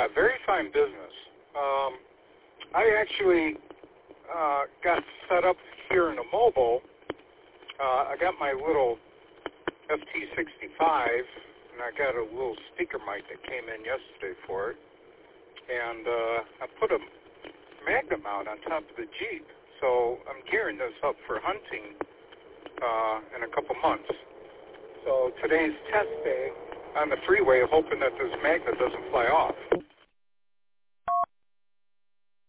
Yeah, very fine business. I actually got set up here in a mobile. I got my little FT65, and I got a little speaker mic that came in yesterday for it. And I put a magnet mount on top of the Jeep. So I'm gearing this up for hunting in a couple months. So today's test day on the freeway, hoping that this magnet doesn't fly off.